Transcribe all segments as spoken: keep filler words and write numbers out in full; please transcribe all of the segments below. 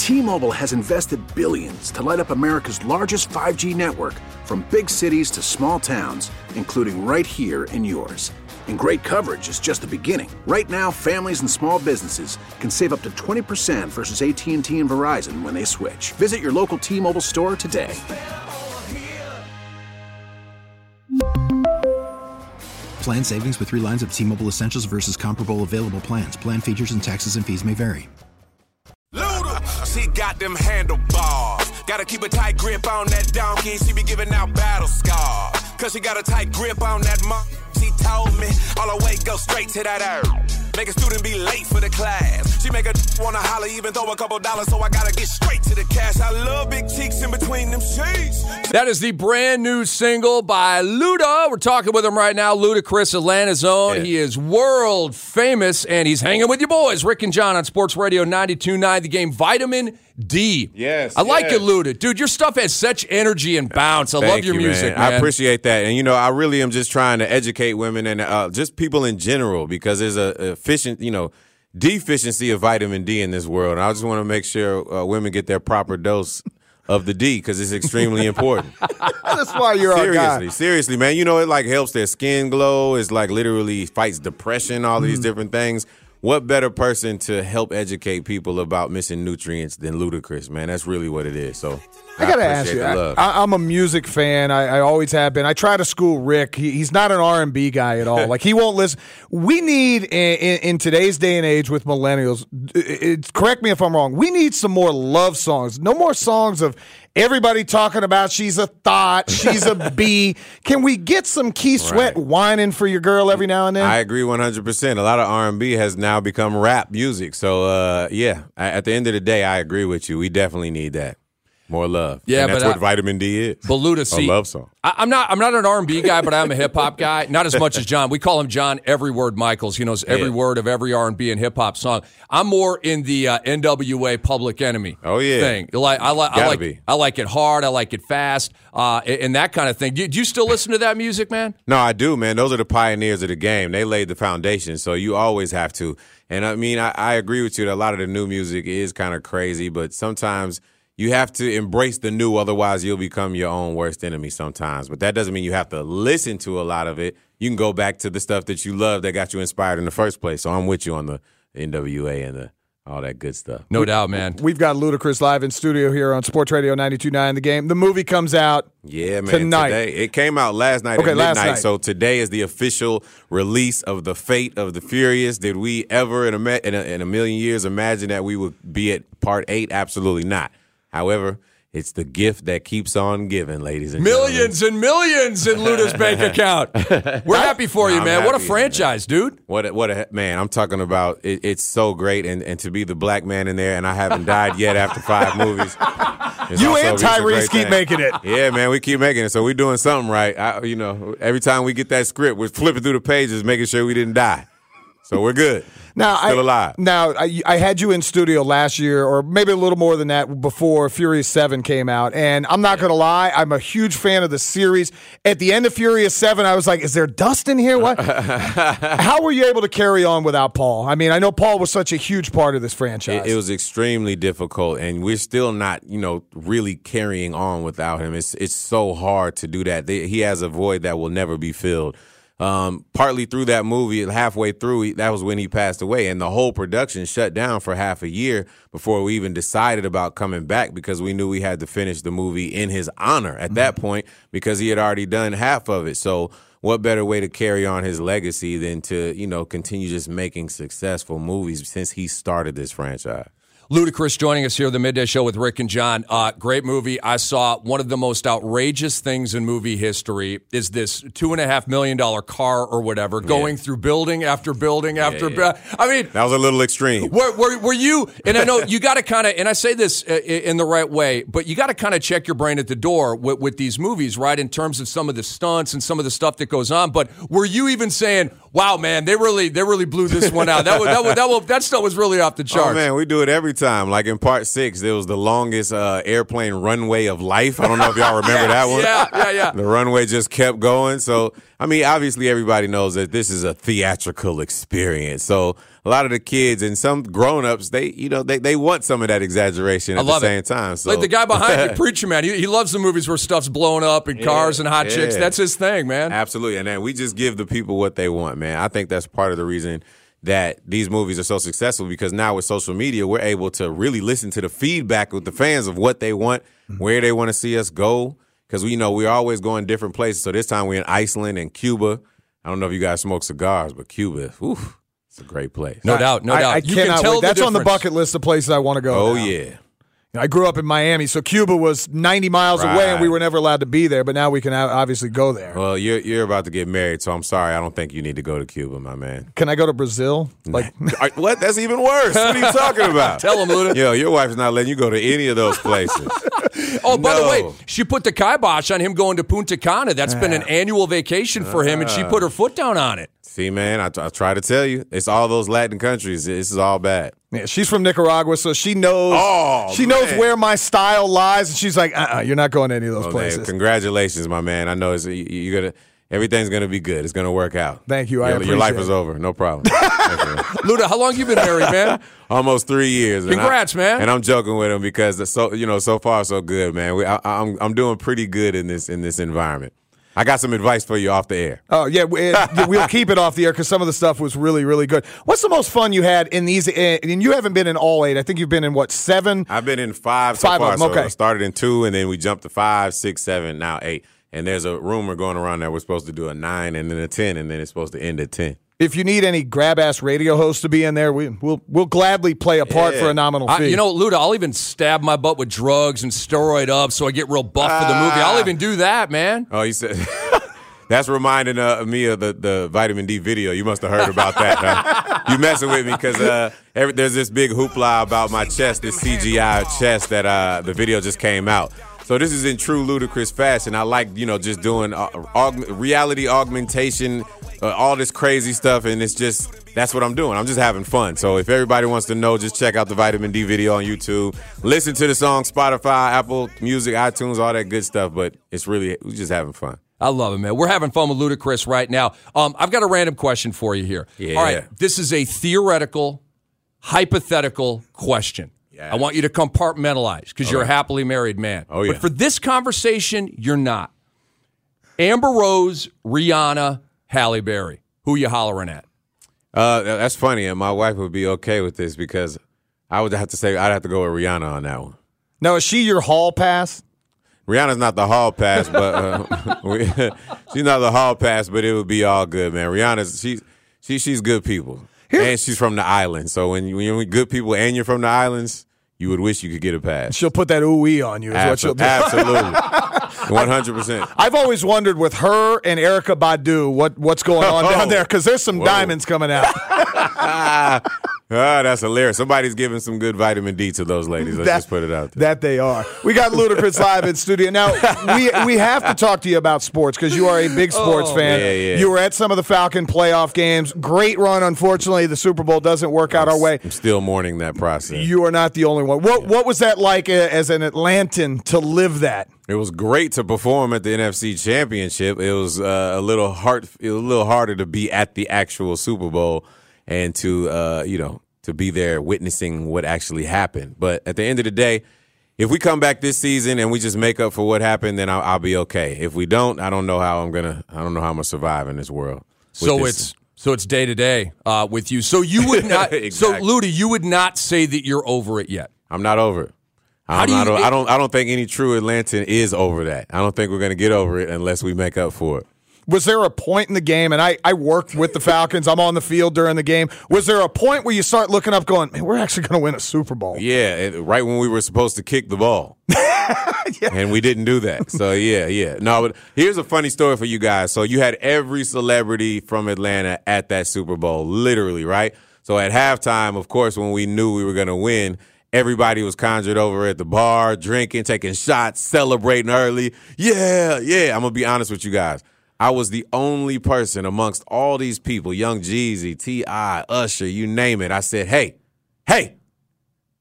T-Mobile has invested billions to light up America's largest five G network, from big cities to small towns, including right here in yours. And great coverage is just the beginning. Right now, families and small businesses can save up to twenty percent versus A T and T and Verizon when they switch. Visit your local T-Mobile store today. Plan savings with three lines of T-Mobile Essentials versus comparable available plans. Plan features and taxes and fees may vary. Luda, she got them handlebars. Gotta keep a tight grip on that donkey. She be giving out battle scars. Cause she got a tight grip on that monkey. She told me all the way go straight to that earth. Make a student be late for the class. She make a wanna holler, even throw a couple dollars, so I gotta get straight to the cash. I love big cheeks in between them sheets. That is the brand new single by Luda. We're talking with him right now. Ludacris, Atlanta's own. Yeah. He is world famous, and he's hanging with your boys, Rick and John, on Sports Radio ninety-two point nine. The Game, Vitamin D. Yes, I like yes. it, Luda. Dude, your stuff has such energy and bounce. I Thank love your you, music, man. man. I appreciate that. And, you know, I really am just trying to educate women and uh, just people in general, because there's a efficient, you know, deficiency of vitamin D in this world. And I just want to make sure uh, women get their proper dose of the D, because it's extremely important. That's why you're our guy. Seriously, seriously, man. You know, it like helps their skin glow. It's like literally fights depression, all these mm. different things. What better person to help educate people about missing nutrients than Ludacris, man? That's really what it is. So I, I got to ask you, I, I'm a music fan. I, I always have been. I try to school Rick. He, he's not an R and B guy at all. Like, he won't listen. We need, in, in, in today's day and age with millennials, it, it, correct me if I'm wrong, we need some more love songs. No more songs of everybody talking about she's a thought, she's a bee. Can we get some Keith Sweat right. whining for your girl every now and then? I agree one hundred percent. A lot of R and B has now become rap music. So, uh, yeah, at the end of the day, I agree with you. We definitely need that. More love. Yeah, and that's but what I, vitamin D is. But Luda, see, a love song. I, I'm not. I'm not an R and B guy, but I'm a hip hop guy. Not as much as John. We call him John Every Word Michaels. He knows every yeah. word of every R and B and hip hop song. I'm more in the uh, N W A Public Enemy. Oh yeah, thing. Like I like. Gotta I like. Be. I like it hard. I like it fast. Uh, and that kind of thing. Do, do you still listen to that music, man? No, I do, man. Those are the pioneers of the game. They laid the foundation, so you always have to. And I mean, I, I agree with you that a lot of the new music is kind of crazy, but sometimes you have to embrace the new, otherwise you'll become your own worst enemy sometimes. But that doesn't mean you have to listen to a lot of it. You can go back to the stuff that you love that got you inspired in the first place. So I'm with you on the N W A and the all that good stuff. No doubt, man. We've got Ludacris live in studio here on Sports Radio ninety-two point nine The Game. The movie comes out yeah, man, tonight. Today. It came out last night okay, at midnight, last night. So today is the official release of The Fate of the Furious. Did we ever in a, in a, in a million years imagine that we would be at part eight? Absolutely not. However, it's the gift that keeps on giving, ladies and millions gentlemen. Millions and millions in Luda's bank account. We're happy for you, I'm man. What a happy, franchise, man. dude. What a, what a man. I'm talking about it, it's so great, and, and to be the black man in there, and I haven't died yet after five movies. You and Tyrese keep making it. Yeah, man, we keep making it, so we're doing something right. I, you know, every time we get that script, we're flipping through the pages, making sure we didn't die. So we're good. Now, Still I, alive. Now, I, I had you in studio last year, or maybe a little more than that, before Furious seven came out. And I'm not going to lie, I'm a huge fan of the series. At the end of Furious seven, I was like, is there dust in here? What? How were you able to carry on without Paul? I mean, I know Paul was such a huge part of this franchise. It, it was extremely difficult, and we're still not, you know, really carrying on without him. It's, it's so hard to do that. They, he has a void that will never be filled. Um, partly through that movie, halfway through, he, that was when he passed away, and the whole production shut down for half a year before we even decided about coming back, because we knew we had to finish the movie in his honor at that point, because he had already done half of it. So what better way to carry on his legacy than to, you know, continue just making successful movies since he started this franchise? Ludacris joining us here, the Midday Show with Rick and John. Uh, great movie. I saw one of the most outrageous things in movie history is this two and a half million dollar car or whatever going yeah. through building after building after. Yeah, yeah. I mean, that was a little extreme. Were, were, were you? And I know you got to kind of, and I say this in the right way, but you got to kind of check your brain at the door with, with these movies, right? In terms of some of the stunts and some of the stuff that goes on. But were you even saying, "Wow, man, they really, they really blew this one out"? That was, that was, that was, that stuff was really off the charts. Oh man, we do it every time. Like in part six, there was the longest uh, airplane runway of life. I don't know if y'all remember that one. Yeah, yeah, yeah. The runway just kept going. So, I mean, obviously everybody knows that this is a theatrical experience. So a lot of the kids and some grown-ups, they, you know, they, they want some of that exaggeration at the same it. time. So. Like the guy behind me, Preacher Man, he, he loves the movies where stuff's blowing up and cars yeah, and hot yeah. chicks. That's his thing, man. Absolutely. And then we just give the people what they want, man. I think that's part of the reason that these movies are so successful, because now with social media, we're able to really listen to the feedback with the fans of what they want, where they want to see us go. Because we you know we're always going different places. So this time we're in Iceland and Cuba. I don't know if you guys smoke cigars, but Cuba, whew, it's a great place. No doubt, no I, doubt. I you cannot can tell wait. That's the on the bucket list of places I want to go. Oh, now. yeah. I grew up in Miami, so Cuba was ninety miles Right. away, and we were never allowed to be there. But now we can obviously go there. Well, you're you're about to get married, so I'm sorry. I don't think you need to go to Cuba, my man. Can I go to Brazil? Like, What? That's even worse. What are you talking about? Tell him, Luda. Yo, your wife's not letting you go to any of those places. Oh, by the No. way, she put the kibosh on him going to Punta Cana. That's been an annual vacation for him, and she put her foot down on it. See, man, I, I try to tell you, it's all those Latin countries. This is all bad. yeah, she's from Nicaragua, so she knows. Oh, she knows man. where my style lies, and she's like, "Uh, uh you're not going to any of those Oh, man, places." congratulations, my man. I know it's, you, you're gonna. Everything's gonna be good. It's gonna work out. Thank you. I your, your life appreciate is it. over. No problem. Thank you, man. Luda, how long you been married, man? Almost three years. and Congrats, I, man. And I'm joking with him because the, so you know so far so good, man. We, I, I'm I'm doing pretty good in this in this environment. I got some advice for you off the air. Oh, yeah, we, we'll keep it off the air because some of the stuff was really, really good. What's the most fun you had in these? And you haven't been in all eight. I think you've been in, what, seven? I've been in five so Five far. of them, So okay. I started in two, and then we jumped to five, six, seven, now eight. And there's a rumor going around that we're supposed to do a nine and then a ten, and then it's supposed to end at ten. If you need any grab-ass radio hosts to be in there, we, we'll we'll gladly play a part Yeah. for a nominal I, fee. you know, Luda, I'll even stab my butt with drugs and steroid up so I get real buff for the movie. I'll even do that, man. Oh, you said that's reminding uh, me of the, the vitamin D video. You must have heard about that. Huh? You messing with me because uh, every, there's this big hoopla about my chest, this C G I chest that uh, the video just came out. So this is in true ludicrous fashion. I like, you know, just doing uh, aug- reality augmentation, uh, all this crazy stuff, and it's just, that's what I'm doing. I'm just having fun. So if everybody wants to know, just check out the Vitamin D video on YouTube. Listen to the song, Spotify, Apple Music, iTunes, all that good stuff, but it's really, we're just having fun. I love it, man. We're having fun with Ludacris right now. Um, I've got a random question for you here. Yeah. All right, this is a theoretical, hypothetical question. Yes. I want you to compartmentalize because you're a happily married man. Oh, yeah. But for this conversation, you're not. Amber Rose, Rihanna, Halle Berry. Who you hollering at? Uh, that's funny, and my wife would be okay with this because I would have to say I'd have to go with Rihanna on that one. now, is she your hall pass? Rihanna's not the hall pass, but uh, we, she's not the hall pass, but it would be all good, man. Rihanna's she's she, she's good people, Here- and she's from the island. So when, you, when you're good people and you're from the islands, you would wish you could get a pass. She'll put that ooh-wee on you is what she'll Absol- do. Absolutely, one hundred percent. I've always wondered with her and Erykah Badu what, what's going on down there because there's some Whoa. diamonds coming out. Ah, that's hilarious. Somebody's giving some good vitamin D to those ladies. Let's That- just put it out there. That they are. We got Ludacris live in studio. Now, we we have to talk to you about sports because you are a big sports fan. yeah, yeah. You were at some of the Falcon playoff games. Great run. Unfortunately, the Super Bowl doesn't work out our way. I'm still mourning that process. You are not the only one. What what was that like uh, as an Atlantan to live that? It was great to perform at the N F C Championship. It was uh, a little hard, it was a little harder to be at the actual Super Bowl and to uh, you know to be there witnessing what actually happened. But at the end of the day, if we come back this season and we just make up for what happened, then I'll, I'll be okay. If we don't, I don't know how I'm gonna. I don't know how I'm gonna survive in this world. with So this. it's so it's day to day uh, with you. So you would not. So Exactly. Luda, you would not say that you're over it yet. I'm not over it. How I'm do you- not, I don't. I don't think any true Atlantan is over that. I don't think we're gonna get over it unless we make up for it. Was there a point in the game, and I, I worked with the Falcons, I'm on the field during the game, was there a point where you start looking up going, man, we're actually going to win a Super Bowl? Yeah, it, right when we were supposed to kick the ball. And we didn't do that. So, yeah, yeah. No, but here's a funny story for you guys. So you had every celebrity from Atlanta at that Super Bowl, literally, right? So at halftime, of course, when we knew we were going to win, everybody was conjured over at the bar, drinking, taking shots, celebrating early. Yeah, yeah. I'm going to be honest with you guys. I was the only person amongst all these people, Young Jeezy, T I, Usher, you name it. I said, hey, hey.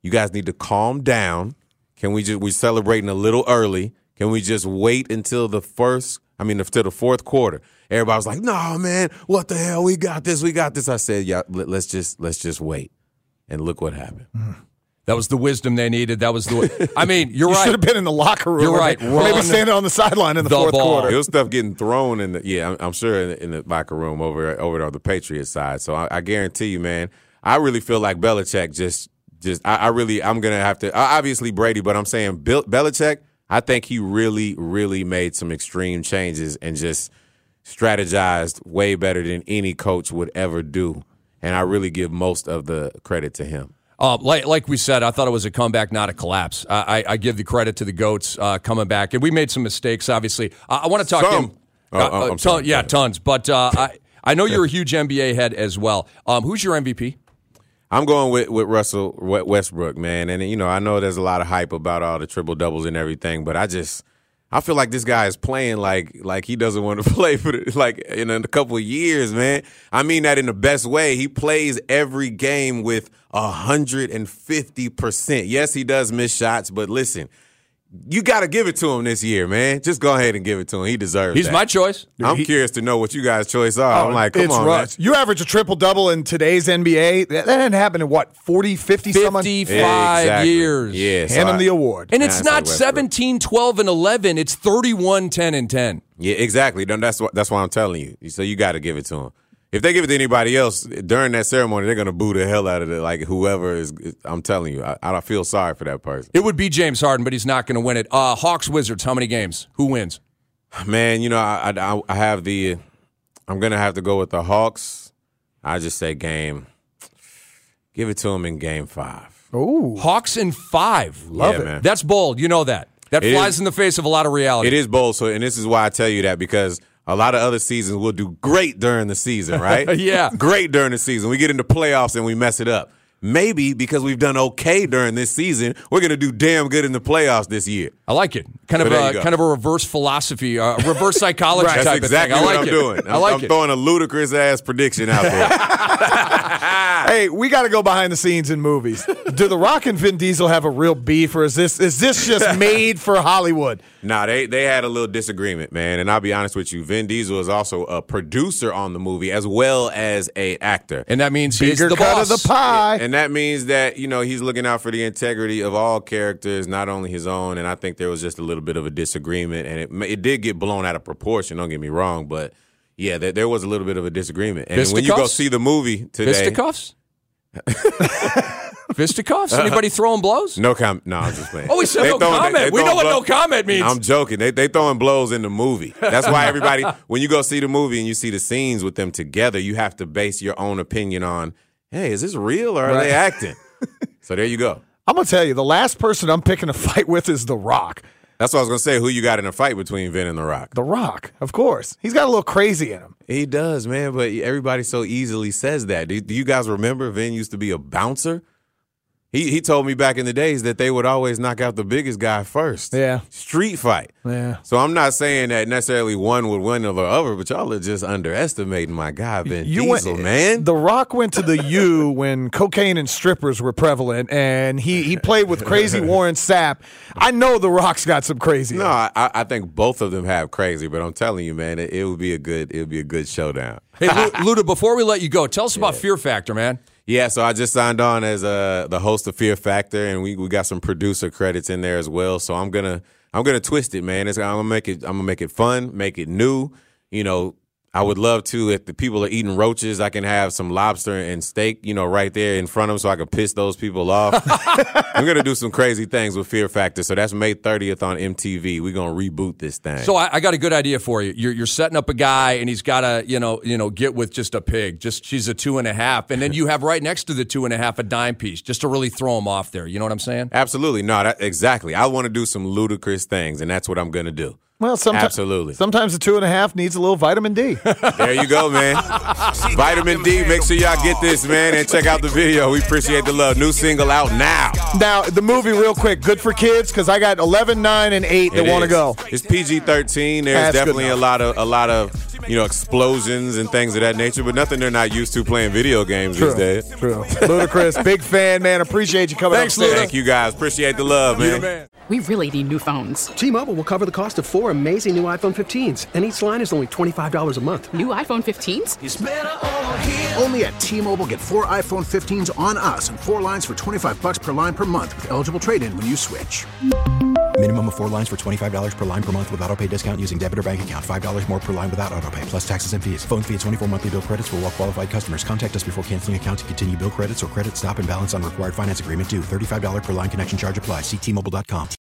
you guys need to calm down. Can we just, we're celebrating a little early. Can we just wait until the first, I mean, until the fourth quarter? Everybody was like, no, man, what the hell? We got this, we got this. I said, yeah, let's just, let's just wait. And look what happened. Mm. That was the wisdom they needed. That was the. I mean, you're you right. Should have been in the locker room. You're right. Or maybe standing on the sideline in the, the fourth ball. quarter. It was stuff getting thrown in the. Yeah, I'm, I'm sure in the, in the locker room over over on the Patriots side. So I, I guarantee you, man. I really feel like Belichick just just. I, I really I'm gonna have to. Obviously Brady, but I'm saying Bill, Belichick. I think he really really made some extreme changes and just strategized way better than any coach would ever do. And I really give most of the credit to him. Uh, like, like we said, I thought it was a comeback, not a collapse. I, I, I give the credit to the GOATs uh, coming back. And we made some mistakes, obviously. Uh, I want to talk some. him. Oh, uh, I'm uh, sorry. ton, yeah, tons. But uh, I, I know you're a huge N B A head as well. Um, who's your M V P? I'm going with, with Russell Westbrook, man. And, you know, I know there's a lot of hype about all the triple doubles and everything, but I just – I feel like this guy is playing like like he doesn't want to play for the, like in a couple of years, man. I mean that in the best way. He plays every game with one hundred fifty percent. Yes, he does miss shots, but listen, you got to give it to him this year, man. Just go ahead and give it to him. He deserves He's that. my choice. I'm he, curious to know what you guys' choice are. Oh, I'm like, come it's on, Russ. man. You average a triple-double in today's N B A. That, that didn't happen in, what, forty, fifty? fifty-five Yeah, exactly. years. Yeah, so Hand him I- the award. And it's Nah, not it's like Westbrook. seventeen, twelve, and eleven. It's thirty-one, ten, and ten. Yeah, exactly. Then That's what that's why I'm telling you. So you got to give it to him. If they give it to anybody else during that ceremony, they're gonna boo the hell out of it. Like whoever is, I'm telling you, I, I feel sorry for that person. It would be James Harden, but he's not going to win it. Uh, Hawks, Wizards, how many games? Who wins? Man, you know, I, I I have the, I'm gonna have to go with the Hawks. I just say game. Give it to them in game five. Ooh. Hawks in five. Love Yeah, it. man. That's bold. You know that. That It flies is- in the face of a lot of reality. It is bold. So, and this is why I tell you that, because a lot of other seasons will do great during the season, right? Yeah. Great during the season. We get into playoffs and we mess it up. Maybe because we've done okay during this season, we're going to do damn good in the playoffs this year. I like it. Kind So of there you a go. kind of a reverse philosophy, uh, reverse psychology That's type exactly of thing. I what like I'm it. doing. I I'm, like I'm it. throwing a ludicrous ass prediction out there. Hey, we got to go behind the scenes in movies. Do The Rock and Vin Diesel have a real beef, or is this is this just made for Hollywood? Nah, they they had a little disagreement, man. And I'll be honest with you, Vin Diesel is also a producer on the movie as well as a actor. And that means he's Bigger the cut boss. of the pie. And that means that, you know, he's looking out for the integrity of all characters, not only his own. And I think there was just a little bit of a disagreement. And it it did get blown out of proportion, don't get me wrong. But, yeah, there, there was a little bit of a disagreement. And when you go Fisticuffs? see the movie today. Fisticuffs? Fisticuffs? Anybody throwing blows? No comment. No, I'm just playing. Oh, we said They no throwing- comment. they- they We know throwing what blow- no comment means. I'm joking. They they throwing blows in the movie. That's why everybody, when you go see the movie and you see the scenes with them together, you have to base your own opinion on, hey, is this real or are Right. they acting? So there you go. I'm going to tell you, the last person I'm picking a fight with is The Rock. That's what I was going to say. Who you got in a fight between Vin and The Rock? The Rock, of course. He's got a little crazy in him. He does, man, but everybody so easily says that. Do, do you guys remember Vin used to be a bouncer? He he told me back in the days that they would always knock out the biggest guy first. Yeah. Street fight. Yeah. So I'm not saying that necessarily one would win over the other, but y'all are just underestimating my guy, Vin You Diesel, went, man. The Rock went to the U when cocaine and strippers were prevalent, and he, he played with crazy Warren Sapp. I know The Rock's got some crazy. no, I, I think both of them have crazy, but I'm telling you, man, it, it would be a good it would be a good showdown. Hey, Lu- Luda, before we let you go, tell us about Fear Factor, man. Yeah, so I just signed on as uh, the host of Fear Factor, and we, we got some producer credits in there as well. So I'm gonna I'm gonna twist it, man. It's, I'm gonna make it I'm gonna make it fun, make it new. You know, I would love to, if the people are eating roaches, I can have some lobster and steak, you know, right there in front of them, so I can piss those people off. I'm gonna do some crazy things with Fear Factor. So that's May thirtieth on M T V. We're gonna reboot this thing. So I, I got a good idea for you. You're, you're setting up a guy, and he's got to, you know, you know, get with just a pig. Just she's a two and a half, and then you have right next to the two and a half a dime piece, just to really throw him off there. You know what I'm saying? Absolutely, no, that, exactly. I want to do some ludicrous things, and that's what I'm gonna do. Well, sometimes, Absolutely. Sometimes the two and a half needs a little vitamin D. There you go, man. Vitamin D. Make sure y'all get this, man, and check out the video. We appreciate the love. New single out now. Now, the movie, real quick, good for kids, because I got eleven, nine, and eight that It want to is. go. It's P G thirteen. There's That's good definitely a enough. lot of a lot of you know, explosions and things of that nature, but nothing they're not used to playing video games True. these days. True. Ludacris, big fan, man. Appreciate you coming Thanks, up. Luda. Thank you guys. Appreciate the love, man. Yeah, man. We really need new phones. T-Mobile will cover the cost of four amazing new iPhone fifteens, and each line is only twenty-five dollars a month. New iPhone fifteens? It's better over here. Only at T-Mobile, get four iPhone fifteens on us and four lines for twenty-five bucks per line per month with eligible trade-in when you switch. Minimum of four lines for twenty-five dollars per line per month with autopay discount using debit or bank account. five dollars more per line without autopay, plus taxes and fees. Phone fee at twenty-four monthly bill credits for well-qualified customers. Contact us before canceling account to continue bill credits or credit stop and balance on required finance agreement due. thirty-five dollars per line connection charge applies. See T Mobile dot com.